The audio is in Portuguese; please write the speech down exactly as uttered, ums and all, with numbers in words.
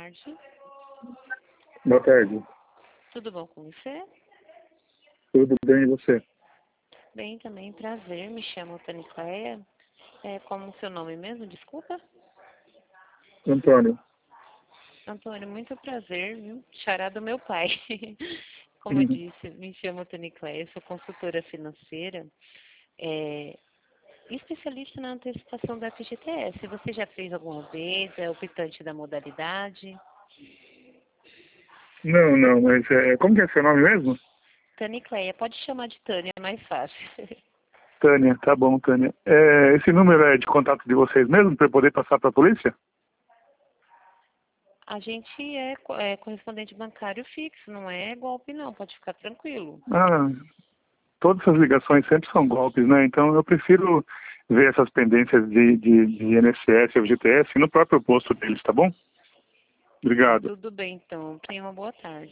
tarde. Boa tarde. Tudo bom com você? Tudo bem, e você? Bem, também, prazer. Me chamo Tanicleia. É, como o seu nome mesmo? Desculpa. Antônio. Antônio, muito prazer, viu? Xará do meu pai. Como eu disse, me chamo Tanicleia, sou consultora financeira, é, especialista na antecipação da F G T S. Você já fez alguma vez? É optante da modalidade? Não, não, mas é, como que é seu nome mesmo? Tanicleia, pode chamar de Tânia, é mais fácil. Tânia, tá bom, Tânia. É, esse número é de contato de vocês mesmo, para eu poder passar para a polícia? A gente é, co- é correspondente bancário fixo, não é golpe não, pode ficar tranquilo. Ah, todas essas ligações sempre são golpes, né? Então eu prefiro ver essas pendências de, de, de I N S S e F G T S no próprio posto deles, tá bom? Obrigado. Tudo bem então, tenha uma boa tarde.